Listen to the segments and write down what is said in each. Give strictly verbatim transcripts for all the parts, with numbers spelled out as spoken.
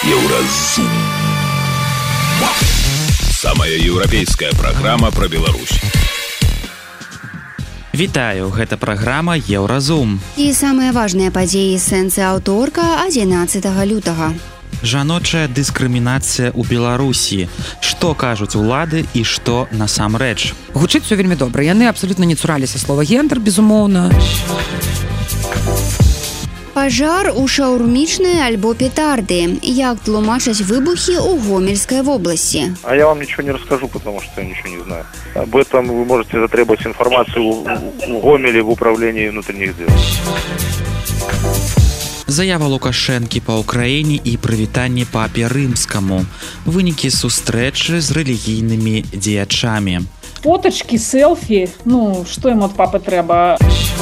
Еўразум. Самая еўрапейская праграма пра Беларусь. Вітаю, гэта праграма Еўразум. І самыя важныя падзеі сэнсы аўторка адзінаццатага лютага. Жаночая дыскрымінацыя ў Беларусі. Што кажуць улады і што насамрэч? Гучыць усё вельмі добра. Яны абсалютна не цураліся слова гендер, безумоўна. Пажар у шаурмічнай альбо петарды. Як тлумачаць выбухи у Гомельской области? А я вам ничего не расскажу, потому что я ничего не знаю. Об этом вы можете затребовать информацию в Гомеле в управлении внутренних дел. Заява Лукашэнкі па Ўкраіне і прывітанне папе рымскаму. Вынікі сустрэчы з рэлігійнымі дзеячамі. Фоточки, селфі, ну, што ім ад папы трэба?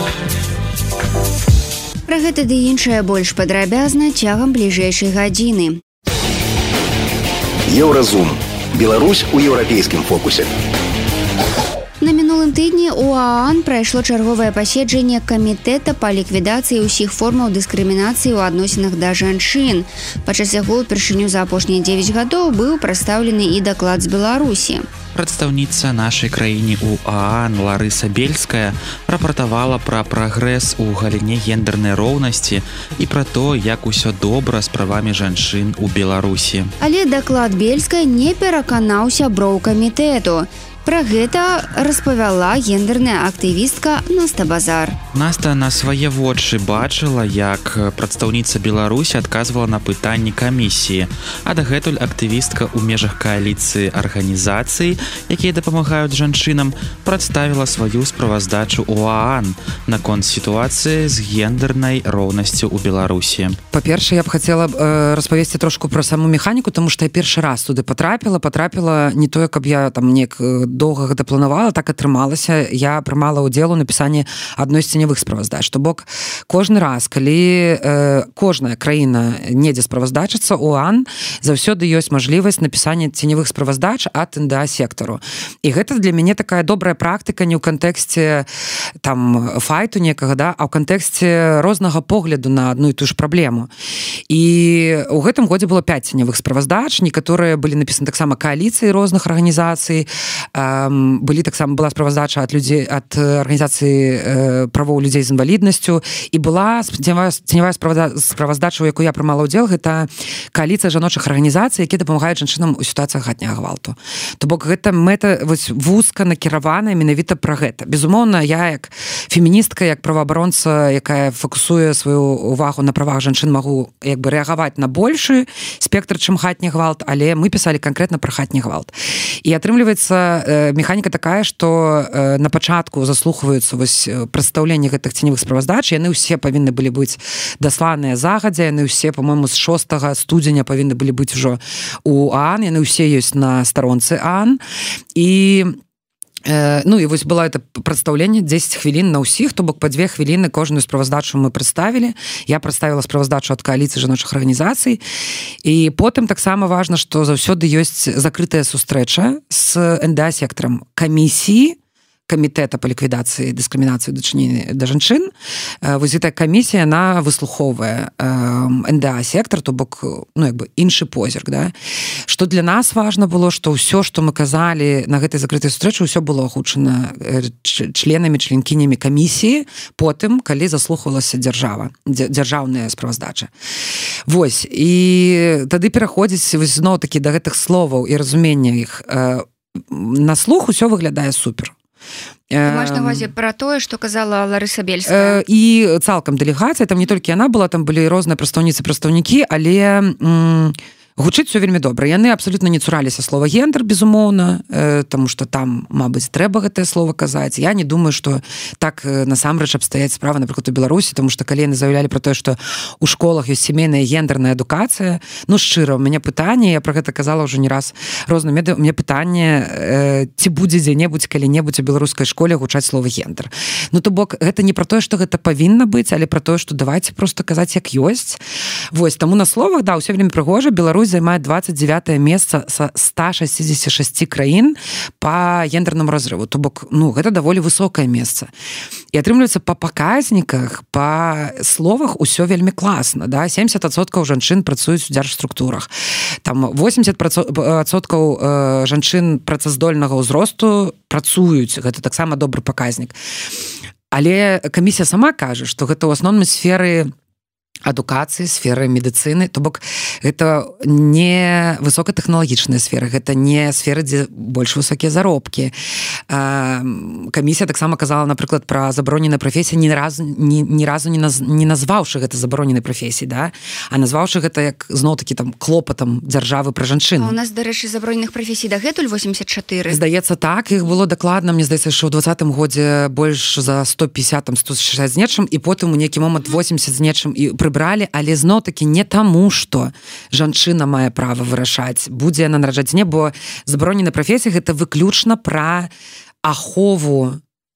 Пра гэта ды іншае больш падрабязна цягам бліжэйшай гадзіны. Еўразум. Беларусь у еўрапейскім фокусе. На мінулым тыдні у ААН прайшло чарговае паседжанне камітэта па ліквідацыі ўсіх формаў дыскрымінацыі ў адносінах да жанчын. Падчас яго ўпершыню за апошнія дзевяць гадоў быў прадстаўлены і даклад з Беларусі. Прадстаўніца нашай краіны ў ААН Ларыса Бельская рапартавала пра прагрэс у галіне гендернай роўнасці і пра то, як усё добра з правамі жанчын у Беларусі. Але даклад Бельскай не пераканаў сяброў камітэту. Пра гэта распавяла гендерная актывістка Наста Базар. Наста на свае вочы бачыла, як прадстаўніца Беларусі адказвала на пытанні камісіі. А дагэтуль актывістка ў межах кааліцыі арганізацый, якія дапамагаюць жанчынам, прадставіла сваю справаздачу ў ААН наконт сітуацыі з гендернай роўнасцю ў Беларусі. Па-першае, я б хацела э, распавесці трошку пра саму механіку, таму што я першы раз туды патрапіла, патрапіла не тое, каб я там неяк доўга гэта планавала, так атрымалася. Я прымала ўдзел у напісанні адной з ценявых справаздач. То бок, кожны раз, калі э, кожная краіна недзе справаздачыцца, у ААН заўсёды ёсць мажлівасць напісання ценявых справаздач ад эн дэ а-сектару. І гэта для мяне такая добрая практыка не ў кантэксце там файту некага, да, а ў кантэксце рознага погляду на адну і тую ж праблему. І ў гэтым годзе было пяць ценявых справаздач, некаторыя былі напісаны таксама кааліцыі розных арганізацый, былі таксама была справаздача ад людзей ад арганізацыі правоў людзей з інваліднасцю, і была ценявая справаздача, у якой я прымала ўдзел, гэта кааліцыя жаночых арганізацый, якія дапамагаюць жанчынам у сітуацыях хатняга гвалту. То бок гэта мэта вось вузка накіраваная менавіта пра гэта. Безумоўна, я як феміністка, як праваабаронца, якая фокусуе сваю увагу на правах жанчын, магу як бы рэагаваць на большы спектр, чым хатні гвалт, але мы пісалі канкрэтна пра хатні гвалт. І атрымліваецца механіка такая, што на пачатку заслухваюцца вось прадстаўленне гэтых ценевых справаздач, яны ўсе павінны былі быць дасланыя загадзя, яны ўсе, па-мойму, з шостага студзеня павінны былі быць ужо у ААН, яны ўсе ёсць на старонцы ААН. І ну і вось было это прадстаўленне дзесяць хвілін на ўсіх, то бок па две хвіліны кожную справаздачу мы прадставілі. Я прадставіла справаздачу ад кааліцыі жаночых арганізацый. І потым таксама важна, што заўсёды ёсць закрытая сустрэча з эн дэ а-сектарам камісіі камітэта па ліквідацыі дыскрымінацыі дачынення да жанчын. Вось гэтая камісія, яна выслухоўвае эн дэ а-сектар, то бок, ну, як бы іншы позірк, да. Што для нас важна было, што ўсё, што мы казалі на гэтай закрытай сустрэчы, ўсё было агучана членамі, членкінямі камісіі, потым, калі заслухвалася дзяржава, дзяржаўная справаздача. Вось, і тады пераходзіць вось зноў-такі да гэтых словаў і разумення іх. На слух усё выглядае супер. Ты маеш на ўвазе пра тое, што казала Ларыса Бельская? І цалкам дэлегацыя, там не толькі яна была, там былі розныя прадстаўніцы, прадстаўнікі, але м- гучыць усё вельмі добра. Яны абсалютна не цураліся слова гендер, безумоўна, э, таму што там, мабыць, трэба гэтае слово казаць. Я не думаю, што так э, насамрэч абстаяць справа, напрыклад, у Беларусі, таму што калі яны заявлялі пра тое, што ў школах ёсць сямейная гендерная адукацыя, ну, шчыра, у мяне пытанне, я пра гэта казала ўжо не раз розным медыа, у мяне пытанне, э, ці будзе дзе-небудзь, калі-небудзь у беларускай школе гучаць слова гендер. Ну, то бок, гэта не пра тое, што гэта павінна быць, але пра тое, што давайце проста казаць, як ёсць. Вось, таму на словах, да, ўсё вельмі прыгожа, Беларусь Беларусь займае двадцать девятое месца са ста шестидесяти шести краін по гендернаму разрыву. То бок, ну, гэта даволі высокае месца. І атрымліваецца, па паказніках, па словах усё вельмі класна, да? семьдесят адсоткаў жанчын працуюць у дзяржструктурах. Там восемьдесят адсоткаў жанчын працаздольнага ўзросту працуюць. Гэта таксама добры паказнік. Але камісія сама кажа, што гэта ў асноўным сферы адукацыі, сферы медыцыны, то бок гэта не высокатэхналагічная сфера, гэта не сфера, дзе больш высокія заробкі. Камісія таксама казала, напрыклад, пра забароненыя прафесіі, ні разу, ні, ні разу не, наз, не назваўшы гэта забароненай прафесіі, да? А назваўшы гэта як зноў-такі там клопатам дзяржавы пра жанчыну. А у нас, дарэчы, забароненых прафесій дагэтуль восемьдесят четыре. Здаецца, так, іх было дакладна, мне здаецца, што ў двадцатым годзе больш за сто пятьдесят, там, сто шестьдесят з нечым, і потым у нейкі момант восемьдесят з нечым і прыбралі, але зноў-такі не таму, што жанчына мае права вырашаць, будзе яна нараджаць не, бо забароненая прафесія гэта выключна пра ахову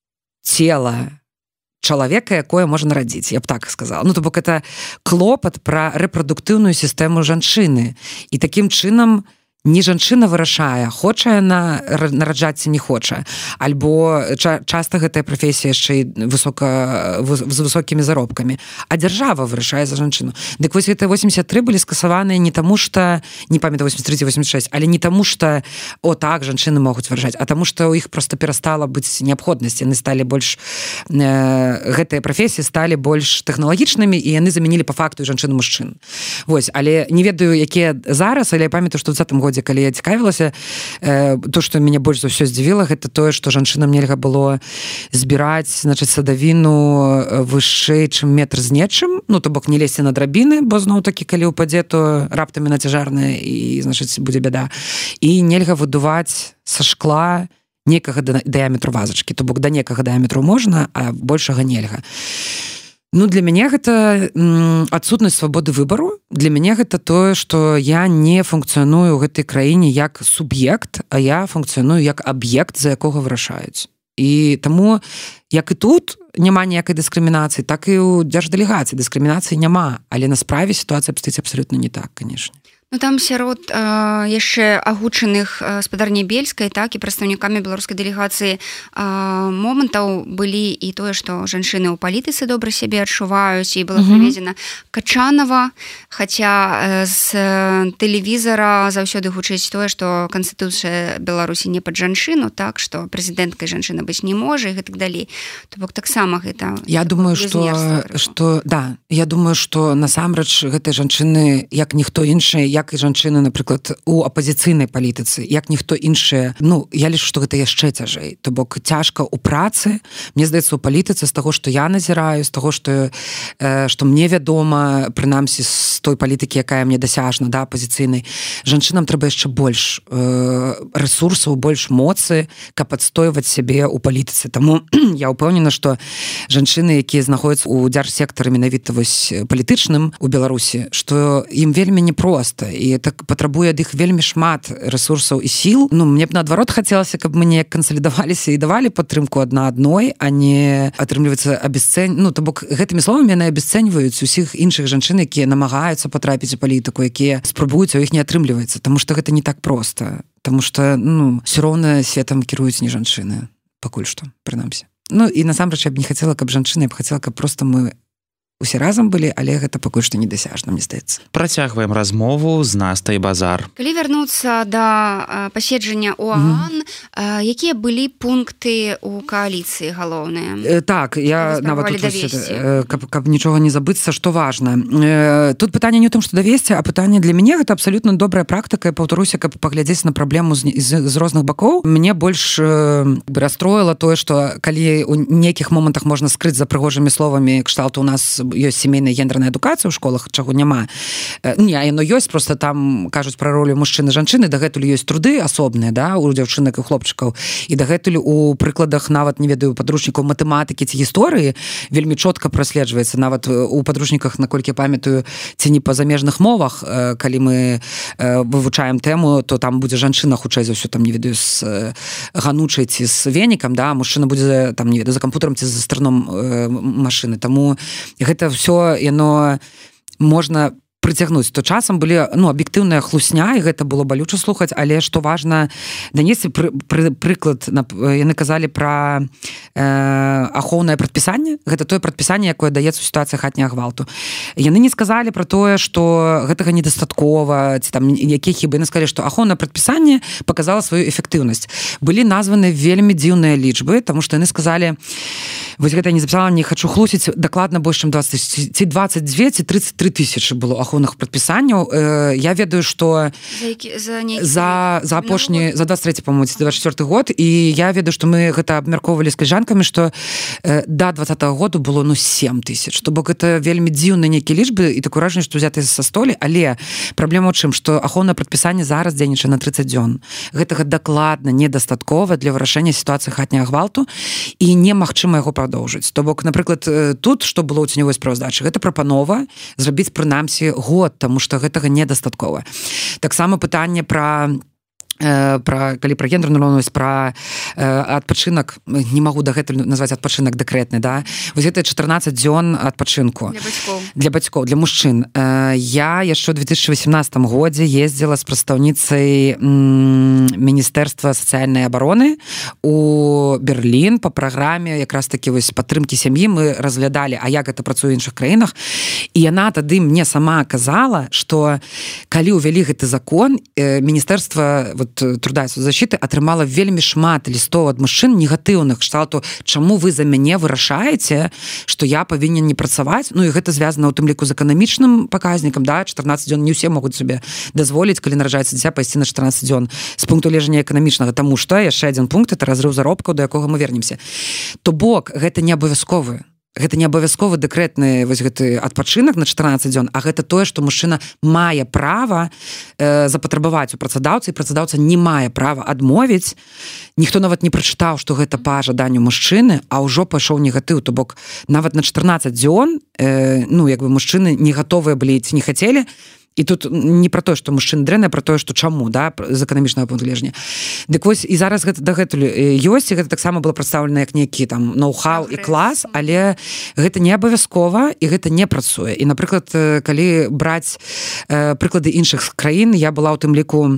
цела чалавека, якое можа нарадзіць, я б так сказала. Ну, то бок это клопат пра рэпрадуктыўную сістэму жанчыны. І такім чынам не жанчына вырашае, хоча яна нараджаць ці не хоча. Альбо ча- часта гэтая прафесія яшчэ і высока, з высокімі заробкамі. А дзяржава вырашае за жанчыну. Дык вось гэтыя восемьдесят три былі скасаваныя не таму, што, не памятаю, восемьдесят три восемьдесят шесть, але не таму, што, о, так, жанчыны могуць вырашаць, а таму, што ў іх проста перастала быць неабходнасць. Яны сталі больш, э, гэтыя прафесіі сталі больш тэхналагічнымі, і яны замянілі па факту жанчын і мужчын. Вось, але не ведаю, якія зараз, але я памятаю, што ў двадцатым годзе, калі я цікавілася, э, то, што мяне больш за ўсё здзівіла, гэта тое, што жанчынам нельга было збіраць, значыць, садавіну вышэй, чым метр з нечым, ну, то бок не лезці на драбіны, бо зноў-такі, калі ўпадзе, то раптам яна цяжарная і, значыць, будзе бяда. І нельга выдуваць са шкла некага дыяметру вазачкі, то бок да некага дыяметру можна, а большага нельга. Ну, для мяне гэта адсутнасць свабоды выбару. Для мяне гэта тое, што я не функцыяную ў гэтай краіне як суб'ект, а я функцыяную як аб'ект, за якога вырашаюць. І таму, як і тут няма ніякай дыскрымінацыі, так і ў дзярждэлегацыі дыскрымінацыі няма. Але на справе сітуацыя абстаіць абсалютна не так, канешне. Ну, там сярод э, яшчэ агучаных э, спадарняй Бельскай, так, і прадстаўнікамі беларускай дэлегацыі э, момантаў былі і тое, што жанчыны ў палітыцы добра сябе адчуваюць, і была прыведзена Качанова, хаця э, з тэлевізара заўсёды гучыць тое, што Канстытуцыя Беларусі не пад жанчыну, так, што прэзідэнткай жанчына быць не можа, і гэтак далей. То бок таксама гэта... Я думаю, што, што, да, я думаю, што насамрэч гэтыя жанчыны, як ніхто іншы, як і жанчыны, напрыклад, у апазіцыйнай палітыцы, як ніхто іншыя, ну, я лічу, што гэта яшчэ цяжэй. То бок цяжка ў працы, мне здаецца, у палітыцы з таго, што я назіраю, з таго, што, э, што мне вядома, прынамсі, з той палітыкі, якая мне дасяжна, да, апазіцыйнай, жанчынам трэба яшчэ больш э, рэсурсаў, больш моцы, каб адстойваць сябе ў палітыцы. Таму я ўпэўнена, што жанчыны, якія знаходзяцца ў дзяржсектары менавіта вось палітычным у Беларусі, што ім вельмі непроста, і так патрабуе ад іх вельмі шмат рэсурсаў і сіл. Ну, мне б наадварот хацелася, каб мы неяк кансалідаваліся і давалі падтрымку адна адной, а не атрымліваецца абясцэнь... Ну, то бок гэтымі словамі яны абясцэньваюць усіх іншых жанчын, якія намагаюцца патрапіць у палітыку, якія спрабуюць, а ў іх не атрымліваецца, таму што гэта не так проста. Таму што, ну, ўсё роўна светам кіруюць не жанчыны, пакуль што, прынамсі. Ну, і насамрэч я б не хацела, каб жанчыны, я б хацела, каб проста мы усе разам былі, але гэта пакуль што недасяжна, мне здаецца. Працягваем размову з Настай Базар. Калі вярнуцца да паседжання ОАН, mm-hmm. якія былі пункты ў кааліцыі галоўныя? Э, так, я нават тут вось, э, каб, каб нічога не забыцца, што важна. Э, тут пытанне не ў тым, што давесці, а пытанне для мяне гэта абсалютна добрая практыка, я паўтаруся, каб паглядзець на праблему з, з, з розных бакоў. Мне больш э, расстроіла тое, што калі ў нейкіх момантах можна скрыць за прыгожымі словамі кшталту у нас ёсць сямейная гендерная адукацыя ў школах, чаго няма. Не, яно ёсць, просто там кажуць пра ролю мужчыны і жанчыны, дагэтуль ёсць труды асобныя, да, у дзяўчынак і хлопчыкаў, і дагэтуль у прыкладах нават, не ведаю, падручнікаў матэматыкі ці гісторыі вельмі чётка праследжваецца, нават у падручніках, наколькі памятаю, ці не па замежных мовах, калі мы вывучаем тэму, то там будзе жанчына хутчэй за ўсё, там, не ведаю, з ганучай ці з венікам, да, мужчына будзе, там, не ведаю, за кампутарам ці за старном машыны. Таму гэта ўсё, яно можна прыцягнуць, то часам былі ну аб'ектыўная хлусня, і гэта было балюча слухаць, але што важна данесці пры, пры, прыклад, яны казалі пра э, ахоўнае прадпісанне, гэта тое прадпісанне, якое даецца ў сітуацыі хатняга гвалту. Яны не сказалі пра тое, што гэтага недастаткова, ці там якія хібы, яны сказалі, што ахоўнае прадпісанне паказала сваю эфектыўнасць. Былі названы вельмі дзіўныя лічбы, таму што яны сказалі, вось гэта я не запісала, не хачу хлусіць, дакладна больш чым дваццаць, ці дваццаць дзве, ці трыццаць тры тысячы было ахоўных прадпісанняў. Э, я ведаю, што за, які, за, за, за апошні, за дваццаць трэці, по-моему, дваццаць чвёрты год, і я ведаю, што мы гэта абмяркоўвалі з каліжанкамі, што э, да двадцатага году было ну сем тысяч, то бок гэта вельмі дзіўныя нейкія лічбы і такое ўражанне, што ўзятыя са столі, але праблема ў чым, што ахоўнае прадпісанне зараз дзейнічае на трыццаць дзён. Гэтага дакладна недастаткова для вырашэння сітуацыі хатняга гвалту і немагчыма яго прадоўжыць. То бок, напрыклад, тут, што было ў ценявой справаздачы, гэта прапанова зрабіць прынамсі год, таму што гэтага недастаткова. Таксама пытанне пра пра калі пра гендерную роўнасць, пра э, адпачынак, не магу дагэтуль назваць адпачынак дэкрэтны, да, вось гэта чатырнаццаць дзён адпачынку для бацькоў, для бацькоў, для мужчын. Э, я яшчэ ў две тысячы васемнадцатым годзе ездзіла з прадстаўніцай м, Міністэрства сацыяльнай абароны у Берлін па праграме якраз такі вось падтрымкі сям'і. Мы разглядалі, а як гэта працуе ў іншых краінах, і яна тады мне сама казала, што калі ўвялі гэты закон, э, Міністэрства труда і соцзащиты атрымала вельмі шмат лістоў ад мужчын негатыўных, кшталту, чаму вы за мяне вырашаеце, што я павінен не працаваць. Ну і гэта звязана ў тым ліку з эканамічным паказнікам, да, чатырнаццаць дзён не ўсе могуць сабе дазволіць, калі нараджаецца дзіця, пайсці на чатырнаццаць дзён з пункту гледжання эканамічнага, таму што яшчэ адзін пункт — это разрыў заробкаў, да якога мы вернемся. То бок гэта не абавязковы. Гэта не абавязковы дэкрэтны вось гэты адпачынак на чатырнаццаць дзён, а гэта тое, што мужчына мае права э, запатрабаваць у працадаўцы, і працадаўца не мае права адмовіць. Ніхто нават не прачытаў, што гэта па жаданню мужчыны, а ўжо пайшоў негатыў. То бок нават на чатырнаццаць дзён э, ну як бы мужчыны не гатовыя былі ці не хацелі. І тут не пра тое, што мужчына дрэнны, а пра тое, што чаму, да, з эканамічнага пункту гледжання. Дык вось і зараз гэта дагэтуль ёсць, і гэта таксама было прадстаўлена як нейкі там ноу-хау і клас, але гэта не абавязкова і гэта не працуе. І, напрыклад, калі браць э, прыклады іншых краін, я была ў тым ліку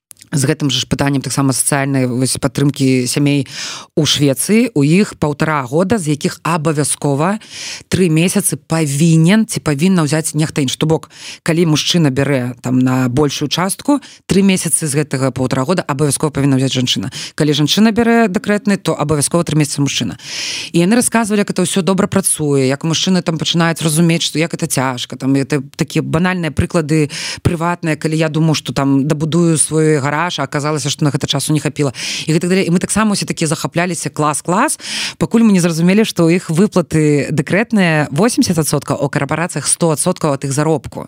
з гэтым ж пытаннем таксама сацыяльнай вось падтрымкі сямей у Швецыі. У іх паўтара года, з якіх абавязкова тры месяцы павінен ці павінна ўзяць нехта іншы. То бок, калі мужчына бярэ там на большую частку, тры месяцы з гэтага паўтара года абавязкова павінна ўзяць жанчына. Калі жанчына бярэ дэкрэтны, то абавязкова тры месяцы мужчына. І яны расказвалі, як гэта ўсё добра працуе, як мужчыны там пачынаюць разумець, што як это цяжка. Там это такія банальныя прыклады прыватныя, калі я думаю, што там дабудую свой гараж, а аказалася, што на гэта часу не хапіла. І гэта далей. І мы таксама усе такія захапляліся клас-клас, пакуль мы не зразумелі, што ў іх выплаты дэкрэтныя восемьдесят адсоткаў, а ў карпарацыях сто адсоткаў ад іх заробку.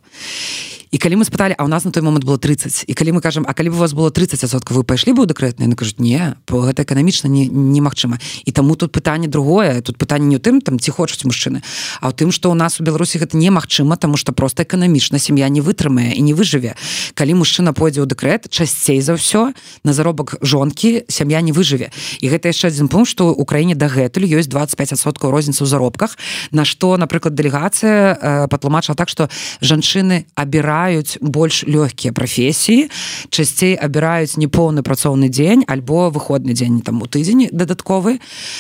І калі мы спыталі, а ў нас на той момант было трыццаць, і калі мы кажам, а калі б у вас было трыццаць адсоткаў, вы пайшлі бы ў дэкрэтныя? Яны кажуць, не, бо гэта эканамічна не, немагчыма. І таму тут пытанне другое, тут пытанне не ў тым, там, ці хочуць мужчыны, а ў тым, што ў нас у Беларусі гэта немагчыма, таму што проста эканамічна сям'я не вытрымае і не выжыве. Калі мужчына пойдзе ў дэкрэт, часцей за ўсё на заробак жонкі сям'я не выжыве. І гэта яшчэ адзін пункт, што ў краіне дагэтуль ёсць двадцать пять адсоткаў розніцы ў заробках, на што, напрыклад, дэлегацыя э, патлумачыла так, што жанчыны абіраюць больш лёгкія прафесіі, часцей абіраюць непоўны працоўны дзень альбо выходны дзень там у тыдзень дадатковы.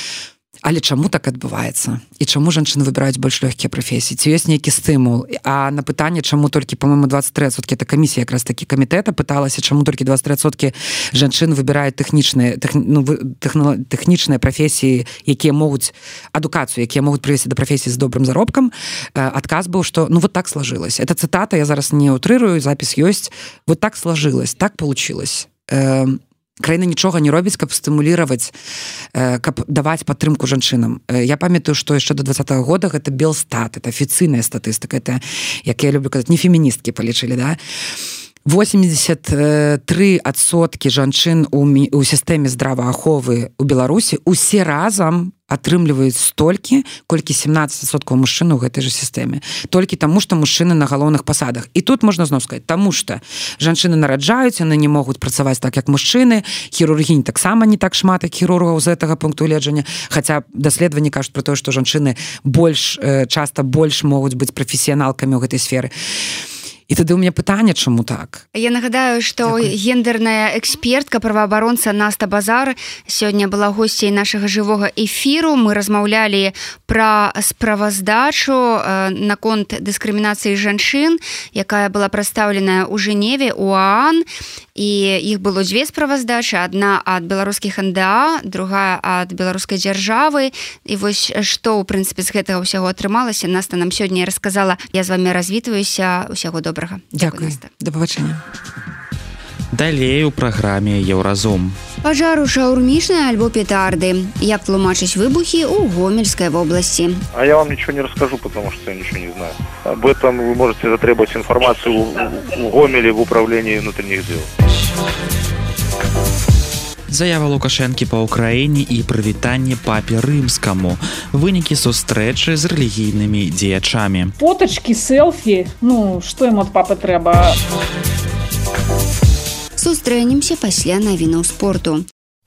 Але чаму так адбываецца? І чаму жанчыны выбіраюць больш лёгкія прафесіі? Ці ёсць нейкі стымул? А на пытанне, чаму толькі, па-моему, двадцать три адсоткі, это камісія якраз такі камітэта пыталася, чаму толькі двадцать три адсоткі жанчын выбіраюць тэхнічныя, тех, ну, тэхно, тэхнічныя прафесіі, якія могуць адукацыю, якія могуць прывесці да прафесіі з добрым заробкам. Адказ быў, што ну вот так сложилось. Это цытата, я зараз не утрырую, запіс ёсць. Вот так сложилось, так получилось. Краіна нічога не робіць, каб стымулировать, каб даваць падтрымку жанчынам. Я памятаю, што яшчэ до двадцатага года гэта Белстат, это афіцыйная статыстыка, это, як я люблю казаць, не феміністкі палічылі, да? восемьдесят три адсоткі жанчын у, у сістэме здравааховы ў Беларусі усе разам атрымліваюць столькі, колькі семнадцать адсоткаў мужчын у гэтай жа сістэме. Толькі таму, што мужчыны на галоўных пасадах. І тут можна зноў сказаць, таму што жанчыны нараджаюць, яны не могуць працаваць так, як мужчыны, хірургінь таксама не так шмат, як хірургаў з гэтага пункту гледжання, хаця даследаванні кажуць пра тое, што жанчыны больш, часта больш могуць быць прафесіяналкамі ў гэтай сферы. І тады ў мяне пытанне, чаму так? Я нагадаю, што гендерная экспертка, праваабаронца Наста Базар сёння была госцей нашага жывога эфіру. Мы размаўлялі пра справаздачу наконт дыскрымінацыі жанчын, якая была прадстаўленая ў Жэневе у ААН. І іх было дзве справаздачы, адна ад беларускіх эн дэ а, другая ад беларускай дзяржавы. І вось што, ў прынцыпе, з гэтага ўсяго атрымалася, Наста нам сёння расказала. Я з вамі развітваюся, усяго добрага. Дзякуй, да пабачэння. Далей у праграме Еўразум. Пажар у шаурмічнай альбо петарды. Як тлумачыць выбухі ў Гомельскай вобласці. А я вам ничего не расскажу, потому что я ничего не знаю. Об этом вы можете затребовать информацию в Гомеле в управлении внутренних дел. Заява Лукашэнкі па ўкраіне і прывітанне папе рымскаму. Вынікі сустрэчы з рэлігійнымі дзеячамі. Фоточки, селфи. Ну, что им от папы трэба? Сустрэнемся пасля навінаў спорту.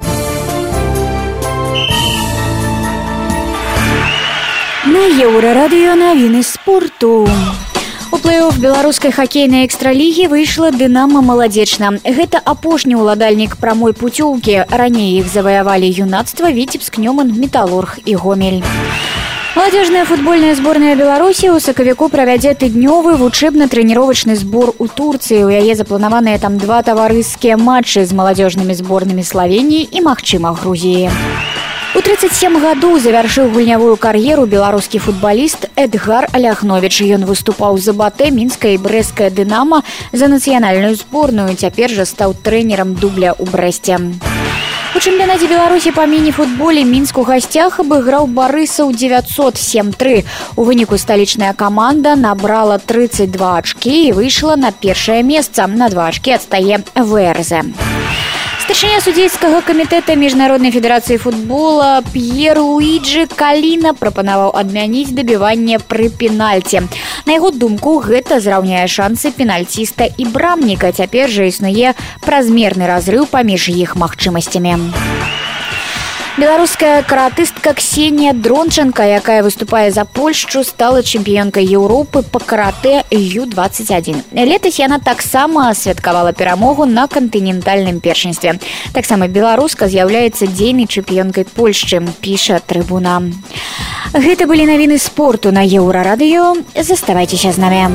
На Еўрарадыё навіны спорту. У плэй-оф беларускай хакейнай экстралігі выйшла Дынамо Маладзечна. Гэта апошні ўладальнік прамой пуцёўкі. Раней іх заваявалі юнацтва, Віцебск, Нёман, Металург і Гомель. Маладзежная футбольная зборная Беларусі ў сакавіку правядзе тыднёвы вучэбна-трэніровачны збор у Турцыі. У яе запланаваныя там два таварыскія матчы з маладзёжнымі зборнымі Славеніі і, магчыма, Грузіі. У тридцать семь гадоў завяршыў гульнявую кар'еру беларускі футбаліст Эдгар Аляхновіч. Ён выступаў за БАТЭ, Мінская і Брэсцкая Дынамо за нацыянальную зборную. Цяпер жа стаў трэнерам дубля ў Брэсце. У чэмпіянаце Беларусі па міні-футболе Мінск у гасцях абыграў барысаў дзевяцьсот сем тры. У выніку сталічная каманда набрала тридцать два ачкі і выйшла на першае месца. На два ачкі адстае ВРЗ. Старшыня судзейскага камітэта Міжнароднай федэрацыі футбола П'ер Луіджы Каліна прапанаваў адмяніць дабіванне пры пенальці. На яго думку, гэта зраўняе шансы пенальціста і брамніка. Цяпер жа існуе празмерны разрыў паміж іх магчымасцямі. Беларуская каратыстка Ксенія Дронченка, якая выступае за Польшчу, стала чэмпіёнкай Еўропы па каратэ ю двадцать один. Летась яна таксама святкавала перамогу на кантынентальным першынстве. Таксама беларуска з'яўляецца дзейнай чэмпіёнкай Польшчы, піша Трыбуна. Гэта былі навіны спорту на Еўрарадыё. Заставайцеся з намі.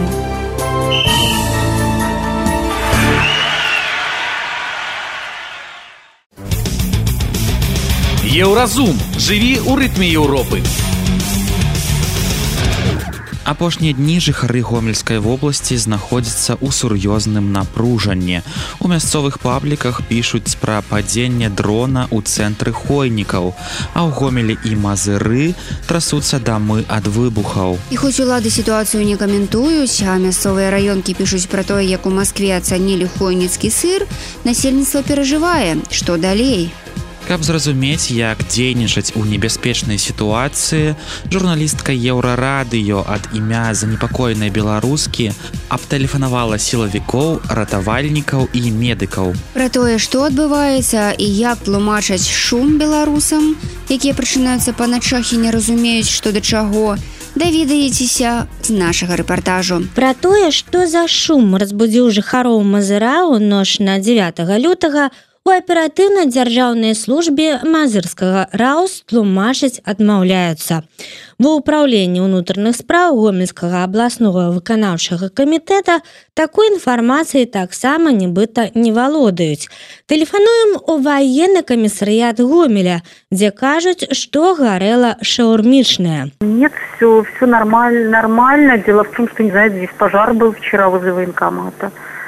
Еўразум. Жыві ў рытме Еўропы. Апошнія дні жыхары Гомельскай вобласці знаходзяцца ў сур'ёзным напружанні. У мясцовых пабліках пішуць пра падзенне дрона ў цэнтры Хойнікаў, а ў Гомелі і Мазыры трасуцца дамы ад выбухаў. І хоць улады сітуацыю не каментуюць, а мясцовыя раёнкі пішуць пра тое, як у Маскве ацанілі хойніцкі сыр, насельніцтва перажывае, што далей. Каб зразумець, як дзейнічаць у небяспечнай сітуацыі, журналістка Еўрарадыё ад імя занепакоенай беларускі абтэлефанавала сілавікоў, ратавальнікаў і медыкаў. Пра тое, што адбываецца і як тлумачаць шум беларусам, якія прачынаюцца па начах і не разумеюць, што да чаго, даведаецеся з нашага рэпартажу. Пра тое, што за шум разбудзіў жыхароў Мазыра ў ноч на дзевятага лютага, у аператыўна-дзяржаўнай службе Мазырскага РАУС тлумачыць адмаўляюцца. Ва ўпраўленні ўнутраных спраў Гомельскага абласнога выканаўчага камітэта такой інфармацыі таксама нібыта не валодаюць. Тэлефануем у ваенны камісарыят Гомеля, дзе кажуць, што гарэла шаурмічная. Нет, все, все нормально, нормально. Дело в том, что, не знаю, здесь пожар был вчера возле военкомата.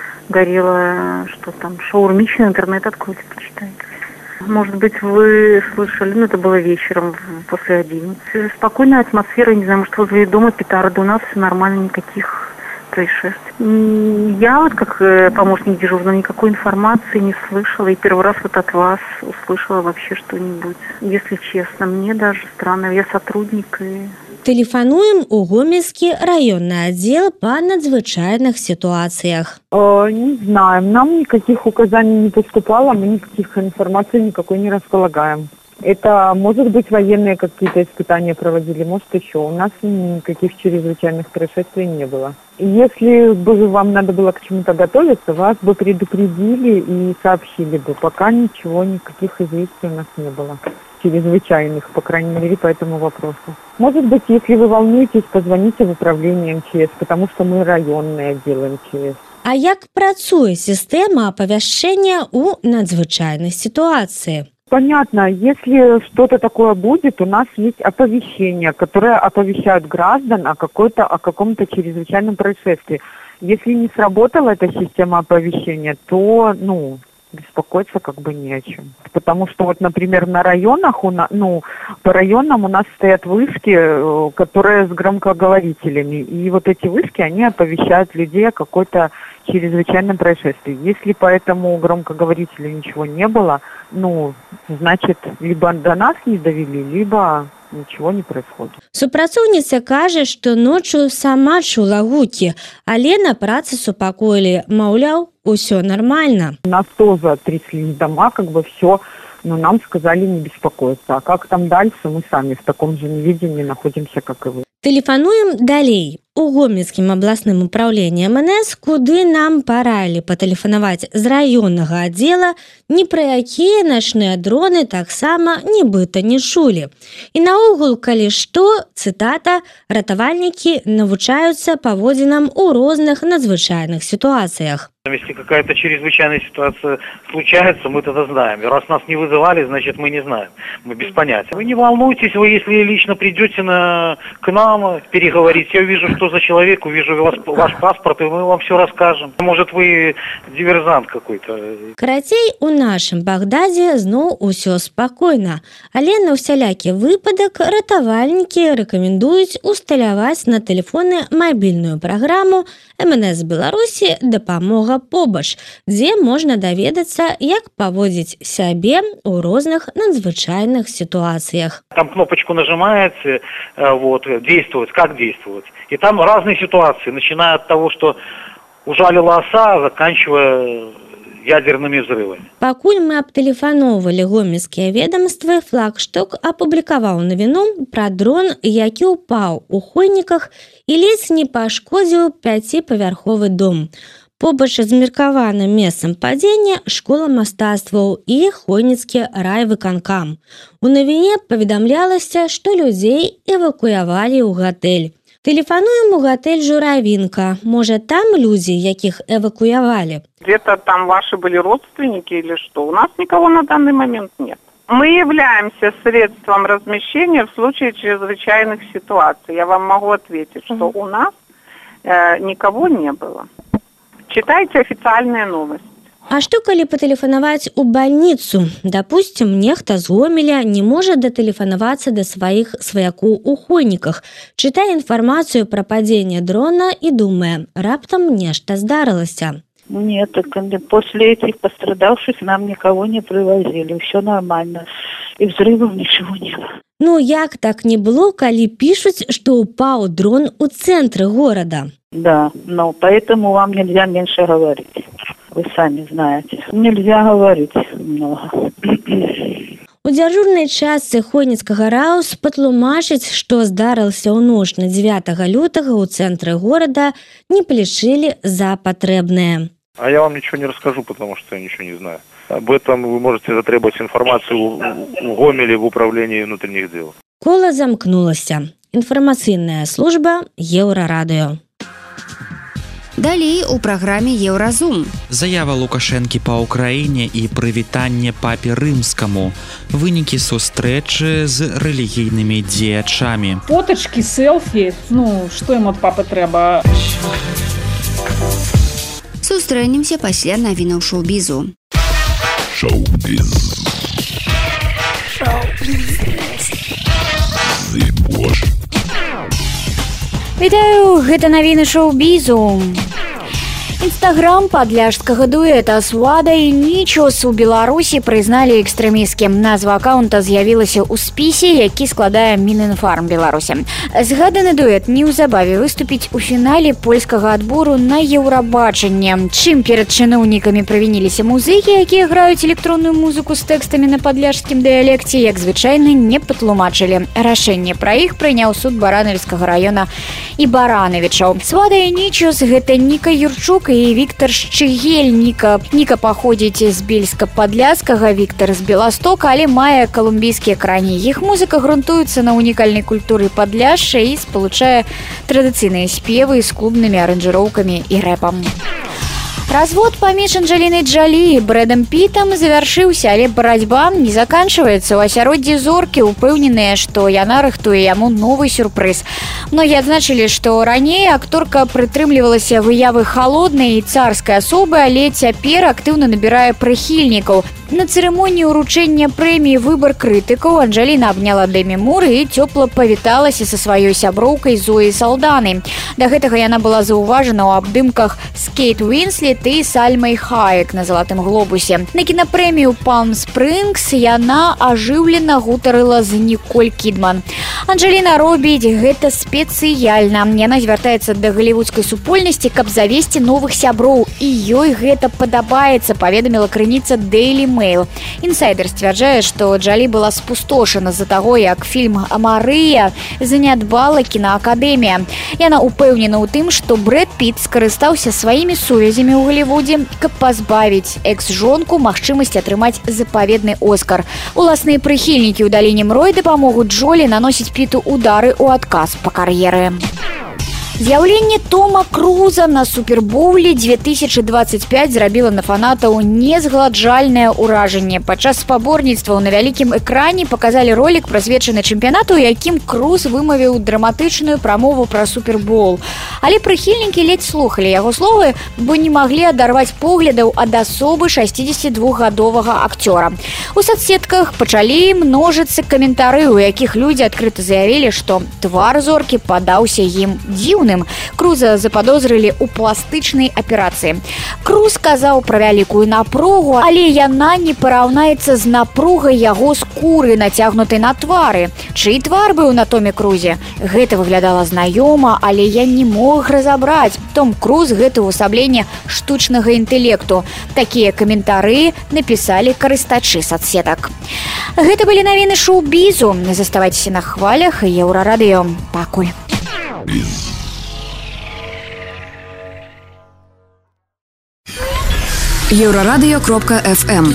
Горело, что там, шаурмичный, интернет откройте, почитайте. Может быть, вы слышали, ну, это было вечером, после одиннадцати. Спокойная атмосфера, не знаю, может, возле дома петарды, у нас все нормально, никаких происшествий. Я вот, как помощник дежурного, никакой информации не слышала, и первый раз вот от вас услышала вообще что-нибудь. Если честно, мне даже странно, я сотрудник и... Тэлефануем у Гомельскі раённы аддзел па надзвычайных ситуациях. Э, не знаем, нам никаких указаний не поступало, мы никаких информации никакой не располагаем. Это, может быть, военные какие-то испытания проводили, может, еще. У нас никаких чрезвычайных происшествий не было. Если бы вам надо было к чему-то готовиться, вас бы предупредили и сообщили бы. Пока ничего, никаких известий у нас не было. Чрезвычайных, по крайней мере, по этому вопросу. Может быть, если вы волнуетесь, позвоните в управление эм че эс, потому что мы районный отдел эм че эс. А як працуе сістэма апавяшчэння ў надзвычайнай сітуацыі? Понятно, если что-то такое будет, у нас есть оповещения, которые оповещают граждан о какой-то, о каком-то чрезвычайном происшествии. Если не сработала эта система оповещения, то, ну, беспокоиться как бы не о чем. Потому что вот, например, на районах, у нас, ну, по районам у нас стоят вышки, которые с громкоговорителями. И вот эти вышки, они оповещают людей о какой-то чрезвычайном происшествии. Если по этому громкоговорителю ничего не было, ну, значит, либо до нас не довели, либо ничего не происходит. Супрацоўніца кажа, што ноччу сама чула гукі, але на працы супакоілі, маўляў, усё нормально. У нас тоже тряслись дома, как бы все, но нам сказали не беспокоиться. А как там дальше, мы сами в таком же неведении находимся, как и вы. Тэлефануем далей. У Гомельскім абласным управленнем эм эн эс, куды нам параілі патэлефанаваць з раённага аддзела, ні пра якія начныя дроны таксама нібыта не чулі. І наогул, калі што, цытата, ратавальнікі навучаюцца паводзінам у розных надзвычайных сітуацыях. Если какая-то чрезвычайная ситуация случается, мы тогда знаем. И раз нас не вызывали, значит, мы не знаем. Мы без понятия. Вы не волнуйтесь, вы если лично придете на, к нам переговорить, я увижу, что за человек, увижу вас, ваш паспорт, и мы вам все расскажем. Может, вы диверсант какой-то. Карацей, у нашым Багдазе зноў усё спакойна. Але на ўсялякі выпадак ратавальнікі рэкамендуюць усталяваць на тэлефоны мабільную праграму эм эн эс Беларусі «Дапамога побач», дзе можна даведацца, як паводзіць сябе ў розных надзвычайных ситуациях. Там кнопочку нажимаете, вот, действовать, как действовать. И там разные ситуации, начиная от того, что ужалила оса, заканчивая ядерными взрывами. Пакуль мы абтэлефаноўвалі гомельскія ведомствы, Флагшток апублікаваў навіну пра дрон, які ўпаў у Хойніках і ледзь не пашкодзіў пяціпавярховы дом. Побач з меркаваным месцам падзення школа мастацтваў і Хойніцкі райвыканкам. У навіне паведамлялася, што людзей эвакуявалі ў гатэль. Тэлефануем у гатэль «Журавінка». Можа, там людзі, якіх эвакуявалі? Где-то там ваши были родственники или что? У нас никого на данный момент нет. Мы являемся средством размещения в случае чрезвычайных ситуаций. Я вам могу ответить, что у нас э, никого не было. Читайте официальные новости. А што калі патэлефанаваць у бальніцу? Дапусцім, нехта з Гомеля не можа датэлефанавацца да сваіх сваякоў у Хойніках, чытае інфармацыю пра падзенне дрона і думае, раптам нешта здарылася. Нет, так после этих пострадавших нам никого не привозили, все нормально, и взрывов ничего не было. Ну, як так не было, калі пишут, что упал дрон у центра города? Да, но поэтому вам нельзя меньше говорить. Вы сами знаете. Нельзя говорить много. У дзяжурнай частцы Хойніцкага раус патлумачыць, што здарылася ў ноч на дзевятага лютага ў цэнтры горада, не палічылі за патрэбнае. А я вам ничего не расскажу, потому что я ничего не знаю. Об этом вы можете затребовать информацию в Гомеле в управлении внутренних дел. Кола замкнулася. Інфармацыйная служба Еўрарадыё. Далей у праграме Еўразум. Заява Лукашэнкі па ўкраіне і прывітанне папе рымскаму. Вынікі сустрэчы з рэлігійнымі дзеячамі. Фоточки, селфі. Ну, што ім ад папы трэба? Сустрэнемся пасля навінаў шоу-бізу. Шоу-біз. Вітаю, гэта навіны шоу-бізу. Инстаграм подляжскага дуэта «Свада» и «Нічос» у Беларусі прызналі экстрэмісцкім. Назва аккаунта з'явілася ў спісе, які складае Мінінфарм Беларусі. Згаданы дуэт неўзабаве выступіць у фінале польскага адбору на Еўрабачанне. Чым перад чыноўнікамі правініліся музыкі, якія граюць электронную музыку з тэкстамі на падляжскім дыялекце, як звычайна не патлумачылі. Рашэнне пра іх прыняў суд Баранавіцкага раёна і Баранавічаў. «Свада» і «Нічос» – гэта Ніка Юрчук і Віктор Шчыгель. Ніка, Ніка паходзіць з Бельска-Падляшскага, Віктор з Беластока, але мае калумбійскія карані. Іх музыка грунтуецца на унікальнай культуры Падляшша і спалучае традыцыйныя спевы з клубнымі аранжыроўкамі і рэпам. Развод паміж Анджелінай Джолі і Брэдам Пітам завяршыўся, але барацьба не заканчваецца. У асяроддзі зоркі упэўненыя, што яна рыхтуе яму новы сюрпрыз. Многія адзначылі, што раней акторка прытрымлівалася выявы халоднай і царскай асобы, але цяпер актыўна набірае прыхільнікаў. На цырымоніі ўручэння прэміі «Выбар крытыкаў» Анджеліна абняла Дэмі Мур і цёпла павіталася са сваёй сяброўкай Зоі Салданай. Да гэтага яна была заўважана ў абдымках з Кейт Уінслет і Сальмай Хаек на залатым глобусе. На кінапрэмію «Палм Спрынгс» яна ажыўлена гутарыла з Ніколь Кідман. Анджеліна робіць гэта спецыяльна. Яна звяртаецца да галівудскай супольнасці, каб завесці новых сяброў. І ёй гэта падабаецца, паведаміла крыніца Daily Mail. Інсайдер сцвярджае, што Джолі была спустошана з-за таго, як фільм «Марыя» занядбала кінаакадэмія. Яна упэўнена ў тым, што Брэд Піт скарыстаўся сваімі сувязямі ў Галівудзе, каб пазбавіць экс-жонку магчымасці атрымаць запаведны Оскар. Уласныя прыхільнікі ў даліне Мрой дапамогуць Джолі наносіць Піту удары ў адказ па кар'еры. З'яўленне Тома Круза на супербоуле две тысячи двадцать пять зрабіла на фанатаў незгладжальнае ўражанне. Падчас спаборніцтваў на вялікім экране паказалі ролік, прысвечаны чэмпіянату, у якім Круз вымавіў драматычную прамову пра супербоул. Але прыхільнікі ледзь слухалі яго словы, бо не маглі адарваць поглядаў ад асобы шасцідзесятидвухгадовага акцёра. У соцсетках пачалі множыцца каментары, у якіх людзі адкрыта заявілі, што твар зоркі падаўся ім дзіўным. Круза заподозрили у пластычнай аперацыі. Круз казаў пра вялікую напругу, але яна не параўнаецца з напругай яго скуры, нацягнутай на твары. Чый твар быў на Томе Крузе? Гэта выглядала знаёма, але я не мог разабраць. Том Круз – гэта ўвасабленне штучнага інтэлекту. Такія каментары напісалі карыстачы соцсетак. Гэта былі навіны шоу-бізу. Заставайцеся на хвалях Еўрарадыё. Пакуль. Еўрарадыё кропка эф эм.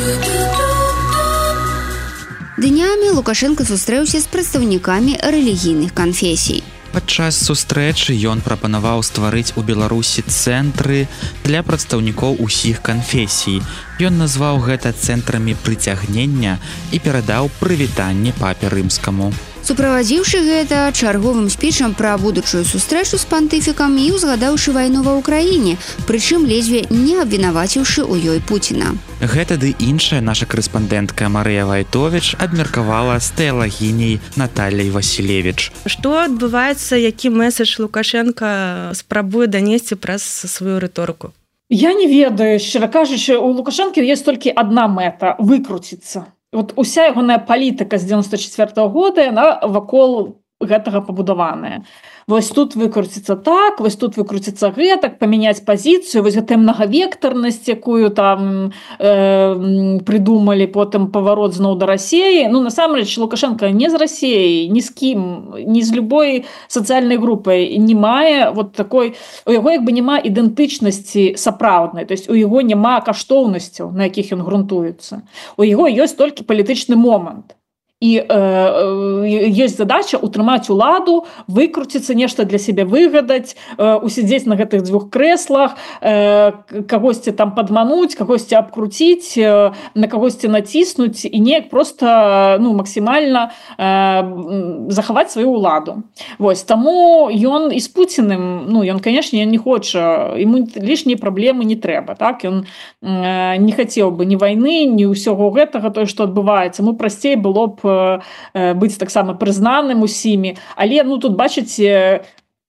Днямі Лукашенко сустрэўся з прадстаўнікамі рэлігійных канфесій. Падчас сустрэчы ён прапанаваў стварыць у Беларусі цэнтры для прадстаўнікоў усіх канфесій. Ён назваў гэта цэнтрамі прыцягнення і перадаў прывітанне папе рымскаму. Суправадзіўшы гэта чарговым спічам пра будучую сустрэчу з пантыфікам і узгадаўшы вайну ва ўкраіне, прычым ледзьве не абвінаваціўшы ў ёй Пуціна. Гэта ды іншая наша корэспандэнтка Марыя Вайтовіч абмеркавала з тэалагіняй Натальяй Васілевіч. Што адбываецца, які месседж Лукашенка спрабуе данесці праз сваю рыторыку? Я не ведаю, шчыра кажучы, у Лукашэнкі ёсць толькі адна мэта – выкруціцца. Вот уся ягоная палітыка з девяносто четвёртого года, яна вакол гэтага пабудаваная. Вось тут выкруціцца так, вось тут выкруціцца гэтак, памяняць пазіцыю, вось гэтая многавектарнасць, якую там э, прыдумалі, потым паварот зноў да Расіі. Ну, насамрэч, Лукашенко не з Расіяй, ні з кім, ні з любой сацыяльнай групай не мае вот такой, у яго як бы няма ідэнтычнасці сапраўднай, то есть у яго няма каштоўнасцяў, на якіх ён грунтуецца. У яго ёсць толькі палітычны момант. І э, ёсць задача утрымаць уладу, выкруціцца, нешта для сябе выгадаць, э, усядзець на гэтых дзвюх крэслах, э, кагосьці там падмануць, кагосьці абкруціць, э, на кагосьці націснуць і неяк проста ну, максімальна э, захаваць сваю уладу. Вось, таму ён і з Пуціным, ну, ён, канешне, не хоча, яму лішнія праблемы не трэба. Так? Ён э, не хацеў бы ні вайны, ні ўсяго гэтага, тое, што адбываецца. Яму прасцей было б быць таксама прызнаным усімі, але ну тут бачыце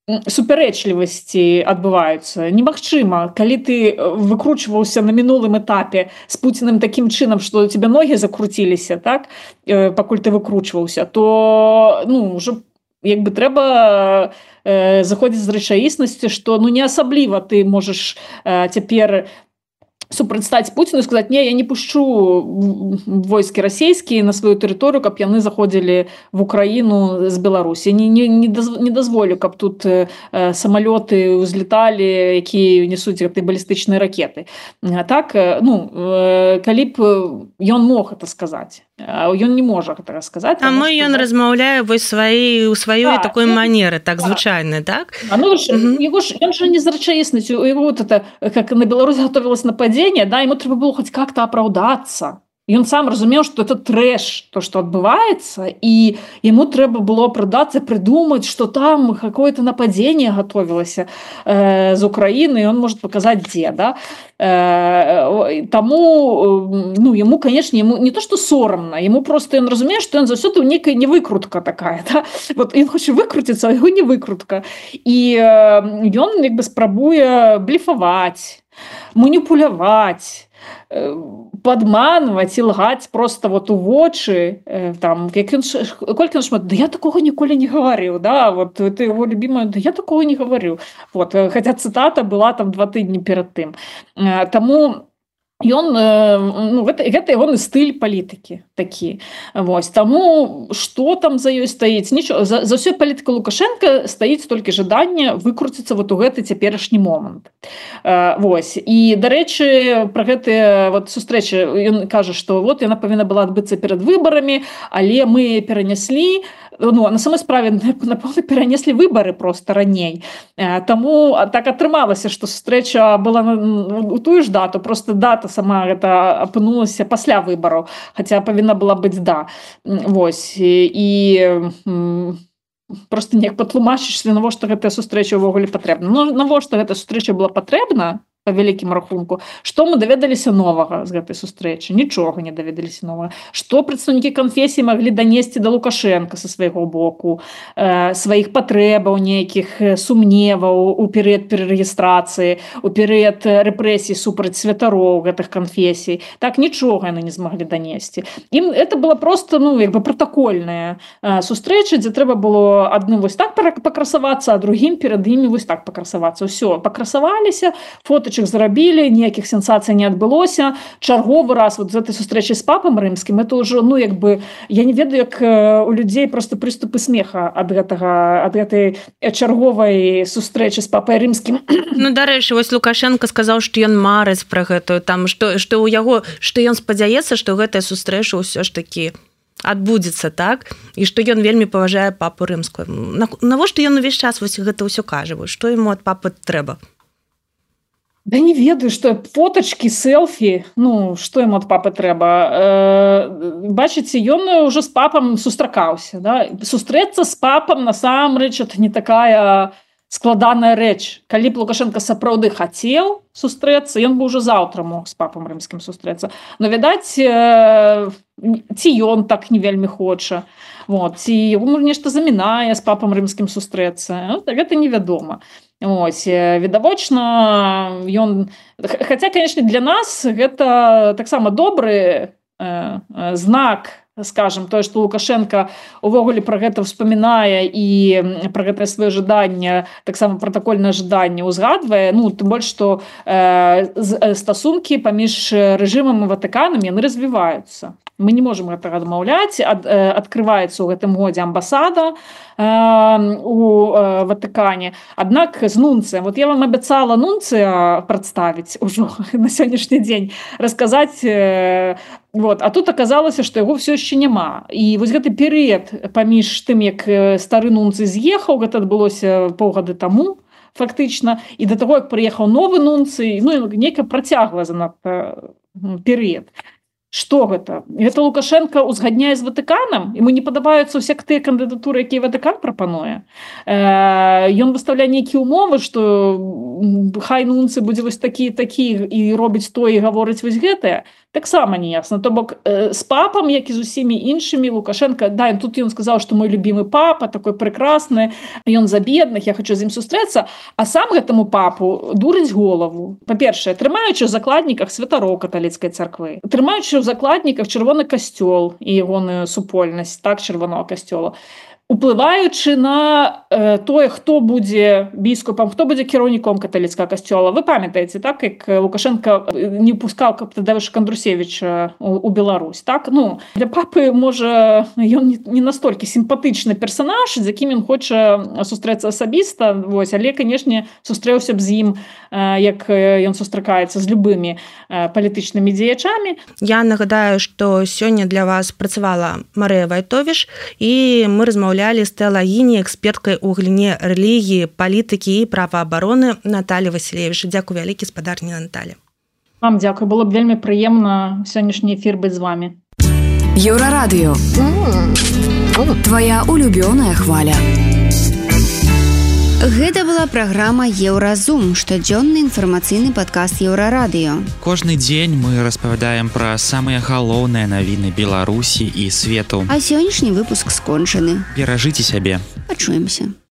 супярэчлівасці адбываюцца. Немагчыма, калі ты выкручваўся на мінулым этапе з Пуціным такім чынам, што у тебя ногі закруціліся, так, пакуль ты выкручваўся, то ну, ўжо як бы трэба э, заходзіць з рэчаіснасці, што ну, не асабліва ты можаш э, цяпер супрацьстаць Пуціну і сказаць, не, я не пушчу войскі расійскія на сваю тэрыторыю, каб яны заходзілі в Украіну з Беларусі. Не, не, не, даз, не дазволю, каб тут э, самалёты ўзлеталі, якія несуць гэтыя балістычныя ракеты. Так, ну, э, калі б ён мог гэта сказаць. Ён не можа гэтага сказаць. А мы ён што... размаўляе вось сваёй у сваёй да, такой манеры, так, звычайнай, так? А ну, ж, mm-hmm. его ж, ён же не з рэчаіснасцю, его вот это, как на Беларусь готовилось нападение, да, ему трэба было хоть как-то оправдаться. И он сам разумел, что это трэш, то, что отбывается, и ему трэба было оправдаться, придумать, что там какое-то нападение готовилось э, из Украины, и он может показать, где, да. Э, тому, ну, ему, конечно, ему не то, что соромно, ему просто, он разумеет, что он за всё-то некая невыкрутка такая, да. Вот он хочет выкрутиться, а его не выкрутка. И э, он, как бы, спрабуе блефовать, манипуляваць, падманваць і лгаць просто вот у вочы, там, як ён, колькі ён шмат, да я такого ніколі не гаварыў, да, вот это его любимое, да я такого не гаварыў. Вот, хотя цытата была там два тыдні перад тым. Таму ён, ну, гэта, гэта ягоны стыль палітыкі такі. Вось, таму што там за ёй стаіць? Нічого. За, за ўсёй палітыкай Лукашенка стаіць толькі жаданне выкруціцца вот у гэты цяперашні момант. Вось. І, дарэчы, пра гэтыя вот сустрэчы ён кажа, што вот яна павінна была адбыцца перад выбарамі, але мы перанеслі, ну, на самой справе, напэўна, перанеслі выбары просто раней. Таму так атрымалася, што сустрэча была у тую ж дату, просто дата сама гэта апынулася пасля выбараў, хаця павінна была быць да. Вось. І, і просто неяк патлумачыш, навошта гэтая сустрэча ўвогуле патрэбна. Ну, навошта гэтая сустрэча была патрэбна, по вялікім рахунку, што мы даведаліся новага з гэтай сустрэчы? Нічога не даведаліся новага. Што прадстаўнікі канфесіі маглі данесці да Лукашенка са свайго боку, э, сваіх патрэбаў, нейкіх сумневаў у перыяд перарэгістрацыі, у перыяд рэпрэсій супраць святароў гэтых канфесій. Так нічога яны не змаглі данесці. Ім это была просто, ну, як бы пратакольная э, сустрэча, дзе трэба было адным вось так пакрасавацца, а другім перад імі вось так пакрасавацца. Усё, пакрасаваліся, фото зрабілі, ніякіх сенсацый не адбылося. Чарговы раз вот з этой сустрэчы з папам рымскім, это ўжо, ну, як бы, я не ведаю, як у людзей просто прыступы смеха ад гэтага, ад гэтай чарговай сустрэчы з папай рымскім. Ну, дарэчы, вось Лукашенко сказаў, што ён марыць пра гэтую, там, што, што ў яго, што ён спадзяецца, што гэтая сустрэча ўсё ж такі адбудзецца, так? І што ён вельмі паважае папу рымскую. Навошта ён увесь час вось гэта ўсё кажа? Што яму ад папы трэба? Да не ведаю, што фотачкі, селфі, ну, што ім ад папы трэба. Э, бачыце, ён ўжо з папам сустракаўся, да? Сустрэцца з папам, насамрэч, это не такая складаная рэч. Калі б Лукашенко сапраўды хацеў сустрэцца, ён бы ўжо заўтра мог з папам рымскім сустрэцца. Но, відаць, э, ці ён так не вельмі хоча, вот, ці яму нешта замінае з папам рымскім сустрэцца. Ну, гэта невядома. Ось, відавочна, ён... Хаця, конечно, для нас гэта таксама добры э, знак, скажем, тое, што Лукашенко увогуле пра гэта ўспамінае і пра гэтае сваё жаданне, таксама пратакольнае жаданне ўзгадвае, ну, тым больш, што э, стасункі паміж рэжымам і Ватыканам, яны развіваюцца. Мы не можам гэтага адмаўляць. Ад, э, адкрываецца ў гэтым годзе амбасада э, у э, Ватыкане. Аднак з нунцыем, вот я вам абяцала нунцыя прадставіць ужо на сённяшні дзень, расказаць, э, вот, а тут аказалася, што яго ўсё яшчэ няма. І вось гэты перыяд паміж тым, як стары нунцый з'ехаў, гэта адбылося паўгады таму, фактычна, і да таго, як прыехаў новы нунцый, ну, нейка працягла занадта перыяд. Што гэта? Гэта Лукашенко узгадняе з Ватыканам, і мы не падабаюцца ўсе тыя кандыдатуры, якія Ватыкан прапануе. Ён выставляе нейкія умовы, што хай нунцы будзе вось такі такі і робіць то і гаворыць вось гэтае. Таксама не ясна. То бок з папам, як і з усімі іншымі, Лукашенко, да, тут ён сказаў, што мой любімы папа, такой прекрасны, ён за бедных, я хочу з ім сустрэцца, а сам гэтаму папу дурыць голову. Па-першае, трымаючы ў закладніках святароў каталіцкай царквы, трымаючы ў закладніках чырвоны касцёл і ягоную супольнасць, так, чырвонага касцёла, уплываючы на э, тое, хто будзе біскупам, хто будзе кіраўніком каталіцкага касцёла. Вы памятаеце, так, як Лукашенко не пускаў Тадеуша Кандрусевіча у, у Беларусь, так? Ну, для папы, можа, ён не, не настолькі сімпатычны персанаж, з якім ён хоча сустрэцца асабіста, вось, але, канешне, сустрэўся б з ім, э, як ён сустракаецца з любымі э, палітычнымі дзеячамі. Я нагадаю, што сёння для вас працавала Марыя Вайтовіш, і мы размаўлялі з тэалагіняй, эксперткай у галіне рэлігіі, палітыкі і праваабароны Наталі Васілевіч. Дзякуй вялікі, спадарня Наталі. Вам дзякуй, было б вельмі прыемна сённяшні эфір быць з вамі. Еўрарадыё. Твая улюбёная хваля. Гэта была праграма Еўразум, штодзённы інфармацыйны падкаст Еўрарадыё. Кожны дзень мы распавядаем пра самыя галоўныя навіны Беларусі і свету. А сённяшні выпуск скончаны. Беражыце сябе. Пачуемся.